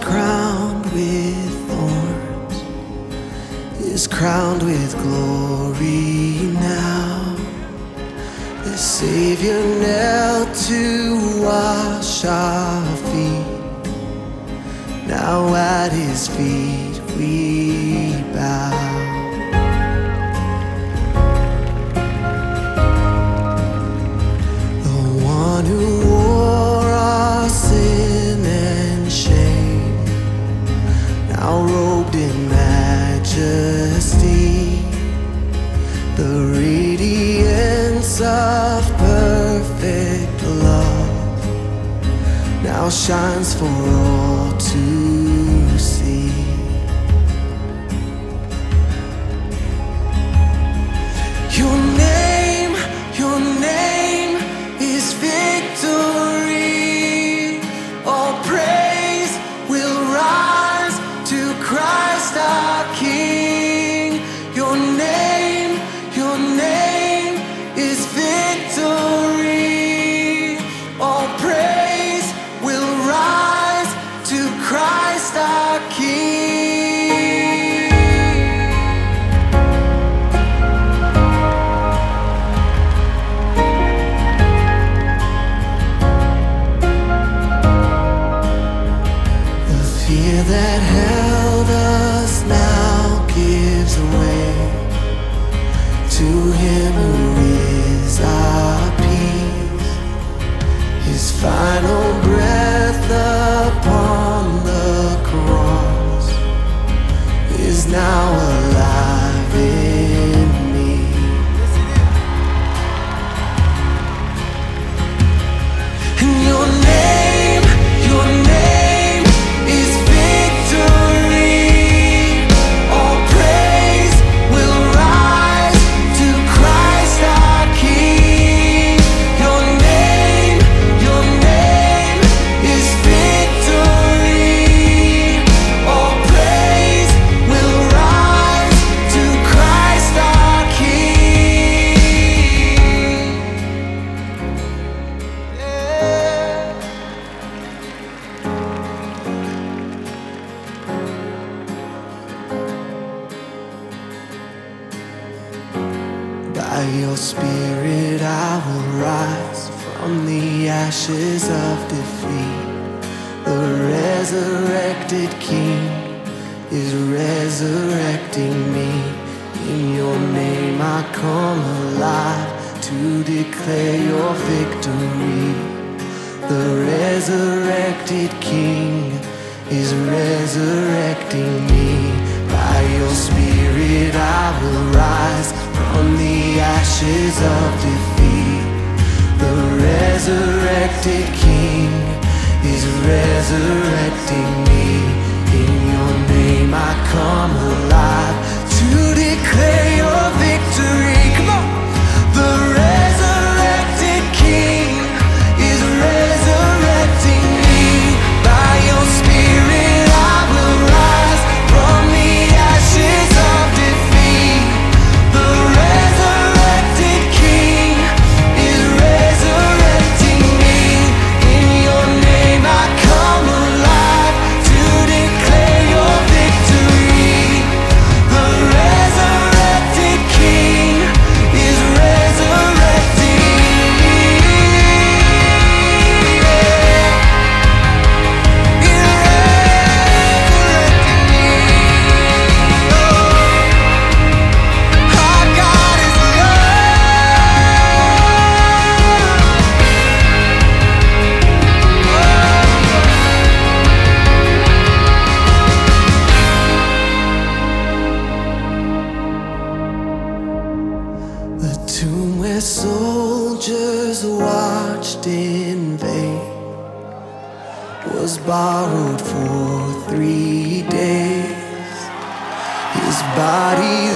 crowned with thorns is crowned with glory now. The Savior knelt to wash our feet. Now at His feet we bow. The one who wore our sin and shame, now robed in majesty, the radiance of perfect love now shines for all to see. Your name is victory. All praise will rise to Christ our King. Your name is victory. All praise will rise to Christ our King. Fear that held us now gives way to Him who is our peace. His final breath upon the cross is now alive in me. And your name is victory. All praise will rise to Christ our King. Your name is victory. All praise will rise to Christ our King. Yeah. By your Spirit I will rise from the ashes of defeat. The resurrected King is resurrecting me. In your name I come alive to declare your victory. The resurrected King is resurrecting me. By your Spirit I will rise from the ashes of defeat. The resurrected King is resurrecting me. In your name I come alive to declare your victory. Come on! The resurrected King is resurrecting me. By your Spirit I will rise from the ashes of defeat. The resurrected King is resurrecting me. In your name I come alive to declare your victory. The resurrected King is resurrecting me. Our God is love. The tomb where soldiers watched in vain was borrowed for 3 days. His body